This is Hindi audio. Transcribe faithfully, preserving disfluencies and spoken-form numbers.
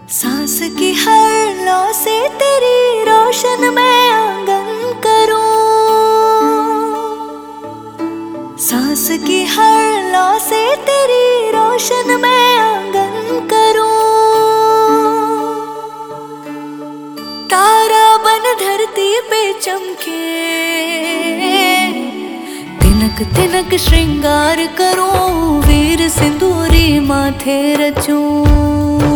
सांस की हर लौ से तेरी रोशन मैं आंगन करूं। सांस की हर लौ से तेरी रोशन मैं आंगन करूं। तारा बन धरती पे चमके, तिनक तिनक श्रृंगार करूं। वीर सिंदूरी माथे रचूं।